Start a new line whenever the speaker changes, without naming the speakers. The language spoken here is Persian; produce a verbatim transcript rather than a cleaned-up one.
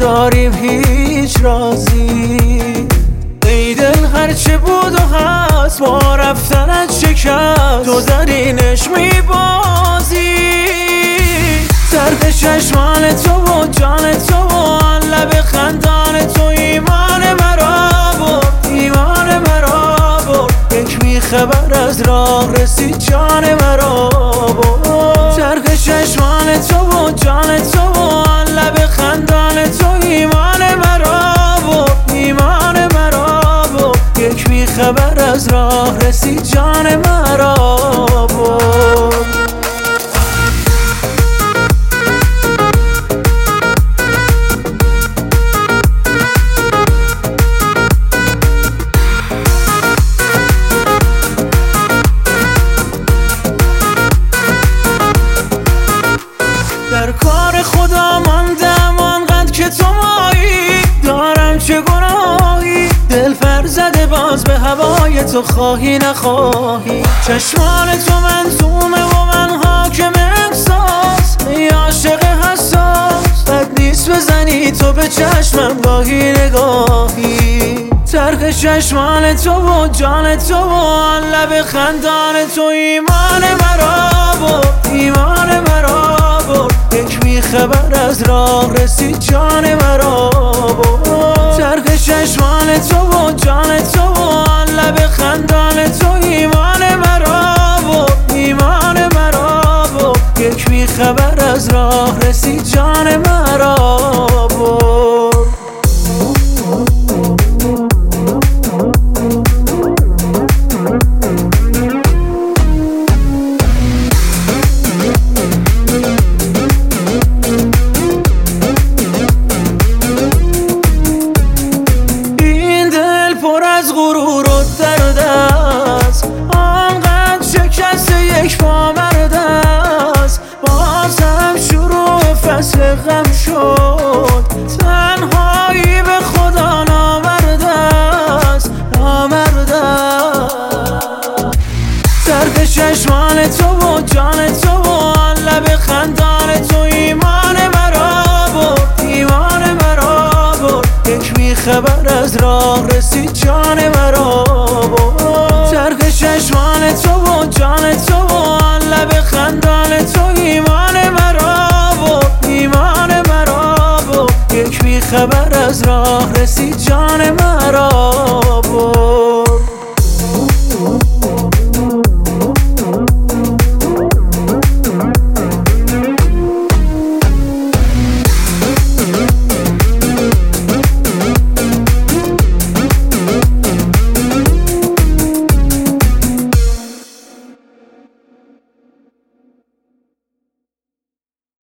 نداریم هیچ رازی. ای دل هرچه بود و هست با رفتنت شکست، تو زرینش میبازی. زرد چشمان تو و جان تو و آن لب خندان تو ایمان مرا برد، ایمان مرا برد. یک بیخبر از راه رسید جان مرا برد. زرد چشمان تو و جان تو و آن لب خندان تو ایمان مرا برد، ایمان مرا برد. یک بیخبر از راه رسید جان مرا برد. در کار خدا ماندم آنقدر که تو مایی، دارم چه گناهی دل پر زده باز به هوای تو، خواهی نخواهی. چشمان تو منظومه و من حاکم احساس، ای عاشق حساس بد نیست بزنی تو به چشمم گاهی نگاهی. ترک چشمان تو و جان تو و آن لب خندان تو ایمان مرا برد، ایمان مرا برد. یک بیخبر از راه رسید جان مرا برد. ترک چشمان تو و جان تو و آن لب خندان تو ایمان مرا برد، ایمان مرا برد. یک بیخبر از راه رسید جان مرا برد. غرور و درد است، آنقدر شکست یک پا مرد است. بازم شروع فصل غم شد، تنهایی به خدا نامرد است، نامرد است. زرد چشمان تو و جان تو و آن لب خندان تو ایمان مرا برد، ایمان مرا برد. یک بیخبر از راه رسید جان مرا برد. ترک چشمان تو و جان تو و آن لب خندان تو ایمان مرا برد، ایمان مرا برد. یک بیخبر از راه رسید جان مرا